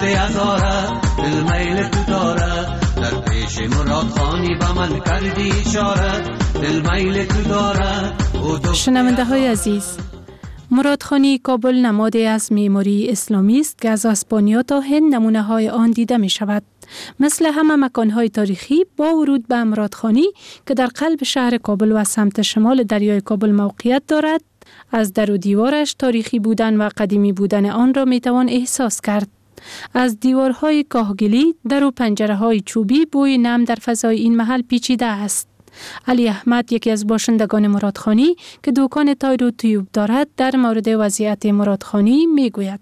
گفته ازاره دل میل تو داره در پیش مراد خانی به من کردی اشاره دل میل تو داره. شنونده های عزیز، مرادخانی کابل نمادی از معماری اسلامی است که از اسپانیا تا هند نمونه های آن دیده می شود. مثل همه مکان های تاریخی با ورود به مرادخانی که در قلب شهر کابل و سمت شمال دریای کابل موقعیت دارد، از در و دیوارش تاریخی بودن و قدیمی بودن آن را می توان احساس کرد. از دیوارهای کاهگلی، در و پنجره های چوبی بوی نم در فضای این محل پیچیده است. علی احمد، یکی از باشندگان مرادخانی که دکان تایر و تیوب دارد، در مورد وضعیت مرادخانی می گوید.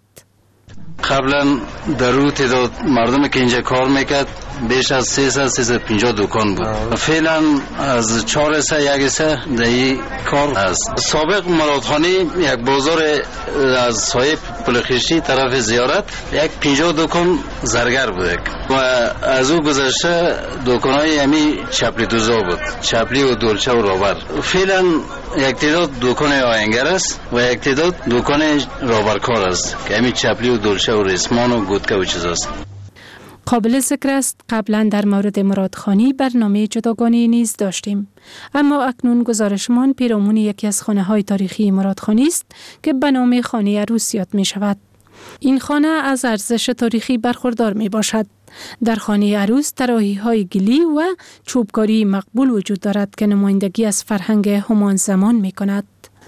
قبلا در رو تعداد مردمی که اینجا کار میکرد بیش از 350 دکان بود. فعلا از 4 سه یک سه در این کار است. سابق مرادخانی یک بازار از سایه پلخیشی طرف زیارت یک 50 دکان زرگر بود و از او گذشته دکانهای همی چپلی دوزا بود، چپلی و دولچه و رابر. فعلا یک تعداد دکان آینگر است و یک تعداد دکان رابرکار است که همی چپلی و دولچه و ریسمان و گودکه و چیز است. قابل ذکر است قبلا در مورد مرادخانی برنامه جداگانه نیز داشتیم، اما اکنون گزارشمان پیرامون یکی از خانه های تاریخی مرادخانی است که به نام خانه عروس یاد می شود. این خانه از ارزش تاریخی برخوردار می باشد. در خانه عروس طراحی های گلی و چوبکاری مقبول وجود دارد که نمایندگی از فرهنگ همان زمان می کند.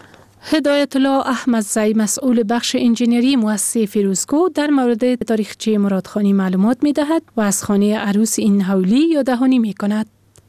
هدایت الله احمدزی، مسئول بخش انجینری مؤسسه فیروزکو، در مورد تاریخچه مرادخانی معلومات می دهد و از خانه عروس این حولی یاددهانی می کند.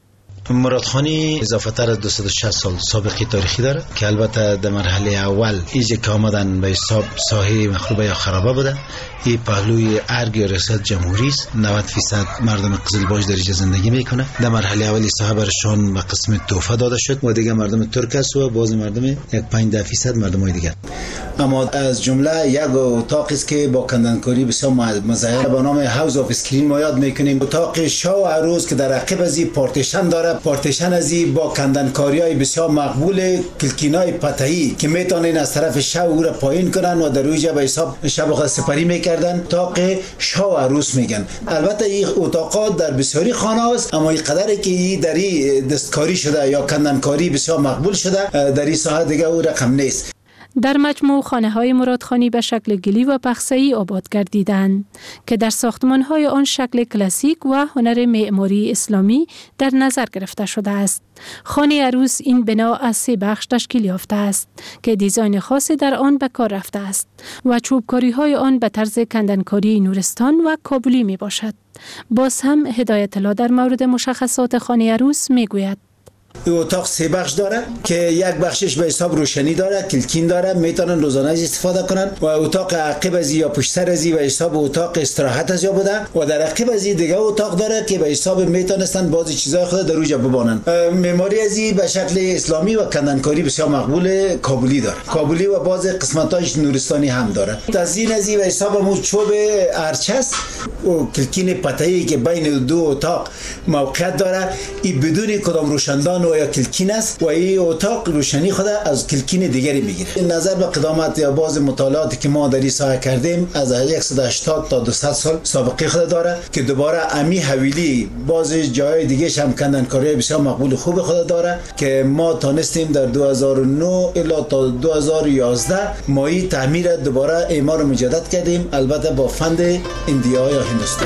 مرادخانی اضافه تر از 260 سال سابقه تاریخی داره که البته در مرحله اول ایجا که آمدن به حساب ساحه مخروبه یا خرابه بوده. این پهلوی ارگ یا ریاست جمهوری است. 90% مردم قزلباش در اینجا زندگی میکنه. در مرحله اولی ساحه برشان به قسم توفه داده شد و دیگه مردم ترک است و باز مردم یک 5% مردم دیگه. اما از جمله یک اتاقی است که با کندنکاری بسیار مزهر به نام هاوس اف اسکرین ما یاد میکنیم. اتاق شاه و عروس که در عقب از این پارتیشن داره. پارتیشن از این با کندنکاری‌های بسیار مقبول، کلکینای پتهی که میتونن از طرف شاه او را پایین کنن و در اوجا به حساب شب سپری میکردن. اتاق شاه و عروس میگن. البته این اتاقا در بسیاری خانه است، اما این قدری که این در این دستکاری شده یا کندنکاری بسیار مقبول شده در این ساحه دیگه او رقم نیست. در مجموع خانه‌های مرادخانی به شکل گلی و پخسه‌ای آباد گردیدند که در ساختمان‌های آن شکل کلاسیک و هنر معماری اسلامی در نظر گرفته شده است. خانه عروس این بنا از 3 بخش تشکیل یافته است که دیزاین خاصی در آن به کار رفته است و چوبکاری‌های آن به طرز کندنکاری نورستان و کابلی می باشد. باز هم هدایت الله در مورد مشخصات خانه عروس می گوید. اتاق 3 بخش داره که یک بخشش به حساب روشنی داره، کلکین داره، میتونن روزانه استفاده کنن و اتاق عقب از یا پشت سر از به حساب اتاق استراحت از یا بوده و در عقب از دیگه اتاق داره که به حساب میتونستن بعضی چیزای خود در اوجا ببانن. معماری از به شکل اسلامی و کندنکاری بسیار مقبول کابلی داره. کابلی و بعضی قسمتاش نورستانی هم داره. تزیین از به حساب مو چوب ارچس و کلکین پتهی که بین 2 اتاق موقعیت داره، این بدون کدام روشندان و یا کلکین است و این اتاق روشنی خود از کلکین دیگری میگیره. نظر به قدامت یا باز مطالعاتی که ما در این ساحه کردیم از 180 تا 200 سال سابقه خود داره که دوباره امی حویلی باز جای دیگه هم کندنکاری بسیار مقبول خوب خود داره که ما تانستیم در 2009 الی تا 2011 مایی تعمیر دوباره اعمار مجدد کردیم، البته با فند ایندیا یا هندوستان.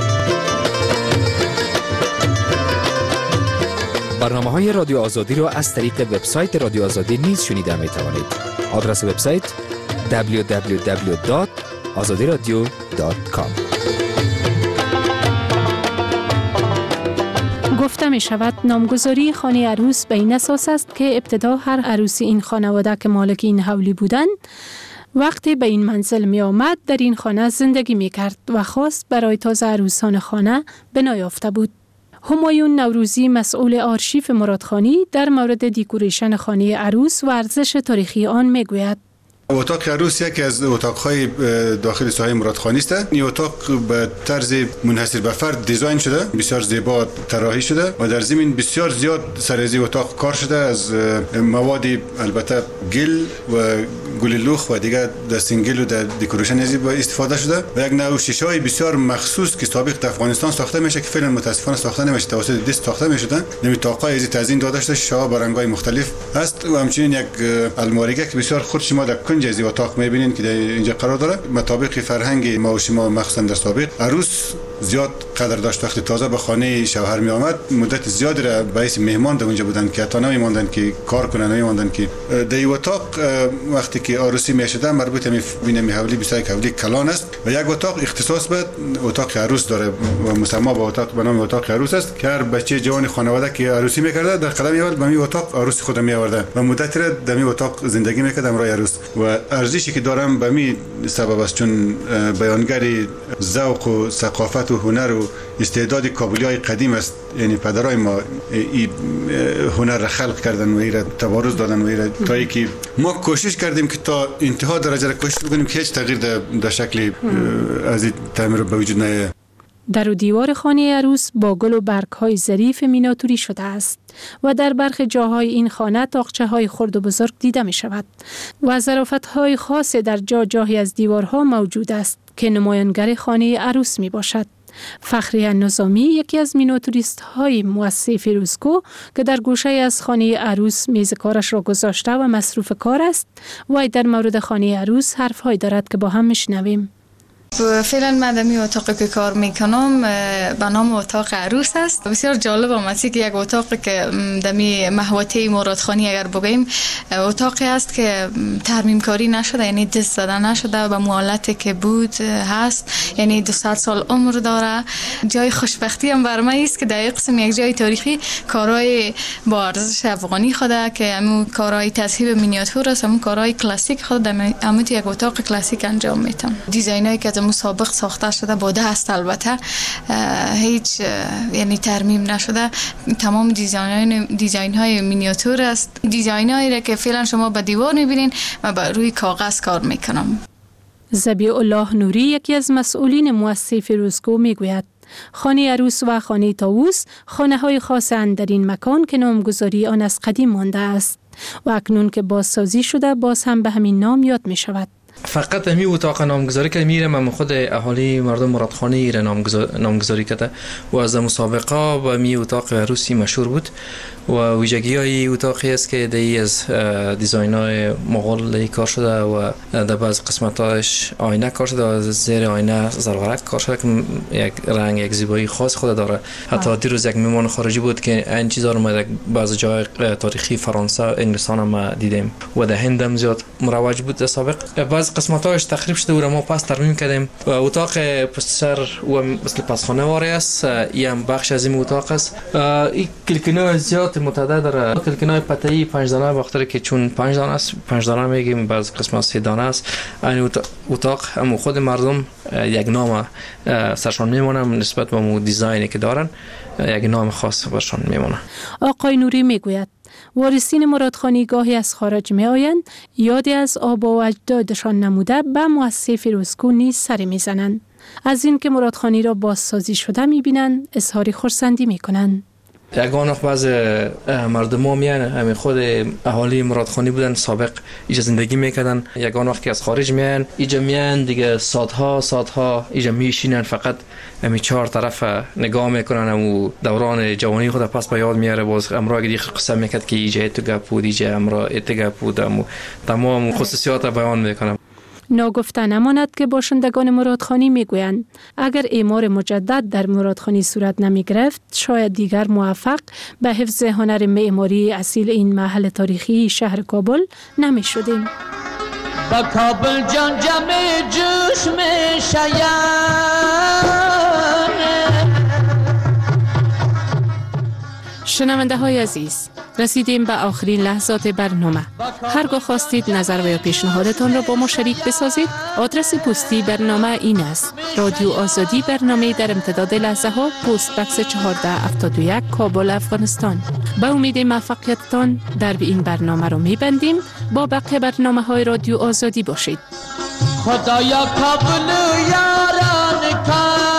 برنامه‌های رادیو آزادی را از طریق وبسایت رادیو آزادی نیز شنیده می‌توانید. آدرس وبسایت www.azadiradio.com. گفته می شود نامگذاری خانه عروس به این اساس است که ابتدا هر عروسی این خانواده که مالک این حولی بودند وقتی به این منزل می آمد در این خانه زندگی می کرد و خواست برای تازه عروسان خانه بنا یافته بود. همایون نوروزی، مسئول آرشیف مرادخانی، در مورد دیکوریشن خانه عروس و ارزش تاریخی آن می گوید. اتاق عروس یکی از اتاق‌های داخل ساحه مرادخانی است. این اتاق به طرز منحصر به فرد دیزاین شده، بسیار زیبا طراحی شده و در ضمن بسیار زیاد سر از اتاق کار شده. از مواد البته گل و گل لوخ و دیگر دستین گل و در دکوریشن استفاده شده و یک نوع شیشه‌ای بسیار مخصوص که سابق در افغانستان ساخته میشه که فعلا متاسفانه ساخته نمیشه، توسط دست ساخته میشدن. نمی طاقای از تزیین داده شده، شیشه‌ها با رنگ‌های مختلف است و همچنین یک الماریگه که بسیار خود شما در کنج از اتاق می‌بینید که اینجا قرار داره. مطابق فرهنگ ما و شما مخصوصا در سابق عروس زیاد قدر داشت. وقتی تازه به خانه شوهر می آمد مدت زیادی را باعث مهمان در اونجا بودن که تا نمی‌ماندن که کار کنن، نمی‌ماندن که در اتاق وقتی که عروسی میشده مربوط می حولی 21 حولی کلان است و یک اتاق اختصاص به اتاق عروس داره و مسمى به اتاق به نام اتاق عروس است که هر بچه جوان خانواده که عروسی میکرده در قدم اول به می اتاق عروس خود می آورده و مدت را در می اتاق زندگی میکرد امرای عروس و ارزشی که دارم به می سبب است چون بیانگر ذوق و ثقافت و هنر و استعداد کابلیای قدیم است. یعنی پدرای ما این هنر را خلق کردن و این را تبارز دادن و این را تا اینکه ما کوشش کردیم که تا انتها درجه را کوشش بکنیم که هیچ تغییر در شکل از این تعمیر به وجود نیاید. در و دیوار خانه عروس با گل و برگ‌های ظریف میناتوری شده است و در برخی جاهای این خانه تاقچه‌های خرد و بزرگ دیده می شود و ظرافت‌های خاص در جاهی از دیوارها موجود است که نمایانگر خانه عروس می باشد. فخری نظامی یکی از میناتوریست های مؤسسه فیروزکو که در گوشه از خانه عروس میز کارش را گذاشته و مصروف کار است و در مورد خانه عروس حرف‌هایی دارد که با هم میشنویم. فعلا من در این اتاقی که کار میکنم به نام اتاق عروس است. بسیار جالب آمده که یک اتاقی که در محوطه مرادخانی اگر بگیم اتاقی است که ترمیم کاری نشده، یعنی دست زده نشده و حالتی که بود هست، یعنی 200 سال عمر داره. جای خوشبختی هم بر من است که در این قسم یک جای تاریخی کارهای با ارزش افغانی خوده که همون کارهای تصحیح مینیاتور است، همون کارهای کلاسیک خود در همون یک اتاق کلاسیک انجام میدم. دیزاینایی که مسابق ساخته شده با دست، البته هیچ یعنی ترمیم نشده. تمام دیزاین های مینیاتور است، دیزاین هایی که فعلا شما به دیوار میبینین و بر روی کاغذ کار میکنم. ذبیح الله نوری یکی از مسئولین مؤسسه فیروزکو میگوید خانه عروس و خانه طاووس خانه های خاص اند در این مکان که نامگذاری آن از قدیم مانده است و اکنون که بازسازی شده باز هم به همین نام یاد می شود. فقط همی اتاق نامگذاری که میره من خود اهالی مردم مرادخانی را نامگذاری کرده و از مسابقه و می اتاق عروسی مشهور بود و ویژگی های اتاقی است که دی از دیزاین های مغول کار شده و در بعض قسمتاش آینه کار شده و زیر آینه زرورق کار شده که یک رنگ یک زیبایی خاص خود داره. حتی دیروز یک مهمان خارجی بود که این چیزا رو ما بعض جای تاریخی فرانسه انگلستان هم دیدیم و در هند هم زیاد مروج بود در سابق. بعض قسمتاش تخریب شده و ما پس ترمیم کردیم و اتاق پشت سر و مثل پسخانه واره است. این هم بخش از این اتاق است. این کلکنای زیاد متعدد داره. کلکنای پته‌ای 5 دانه وقتی که چون 5 دانه است 5 دانه میگیم، بعض قسمت 3 دانه است. این اتاق هم خود مردم یک نام سرشان میمونه نسبت به مو دیزاینی که دارن، یک نام خاص برشان میمونه. آقای نوری میگوید وارثین مرادخانی گاهی از خارج می آیند، یادی از آبا و اجدادشان نموده به مؤسسه فیروزکو نیز سر می زنند. از این که مرادخانی را بازسازی شده می بینند اظهار خرسندی می کنند. یگان وقت بعض مردم ها میان همین خود اهالی مرادخانی بودن سابق اینجا زندگی میکردن، یگان وقت که از خارج میان اینجا میان دیگه ساعتها اینجا میشینن، فقط همین 4 طرف نگاه میکنن و دوران جوانی خود پس به یاد میاره. باز امرا دیگه قصه میکرد که اینجا تو گپ بود، اینجا امرا اتگپ بود و تمام خصوصیات بیان میکنن. ناگفته نماند که باشندگان مرادخانی میگویند اگر اعمار مجدد در مرادخانی صورت نمی گرفت شاید دیگر موفق به حفظ هنر معماری اصیل این محل تاریخی شهر کابل نمی شدیم. با کابل جان جمع جوش می شاید. شنونده های عزیز، رسیدیم به آخرین لحظات برنامه. هرگاه خواستید نظر و یا پیشنهادتان را با ما شریک بسازید، آدرس پستی برنامه این است: رادیو آزادی، برنامه در امتداد لحظه ها، پست بکس 1471 کابل، افغانستان. به امید موفقیتتان در این برنامه را می‌بندیم. با بقیه برنامه‌های رادیو آزادی باشید. خدایا قبول یاران